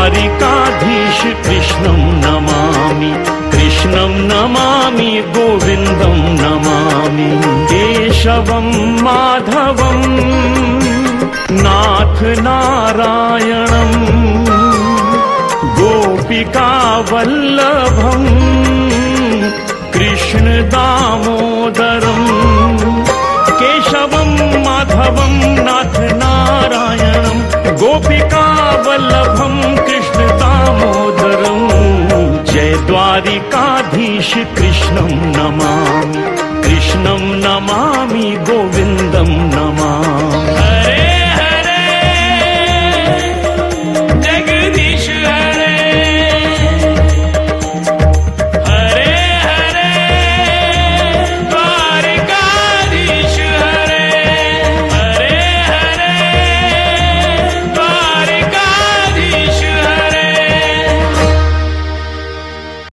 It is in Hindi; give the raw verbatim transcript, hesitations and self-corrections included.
द्वारिकाधीश कृष्णं नमामि, कृष्णं नमामि, गोविन्दं नमामि। केशवं माधवं नाथ नारायणं, गोपिका वल्लभं कृष्ण दामोदरम्। केशवं माधवं नाथ नारायणं, गोपिका वल्लभं कृष्ण दामोदरम्। जय द्वारिकाधीश कृष्णं नमामि, कृष्णं नमामि,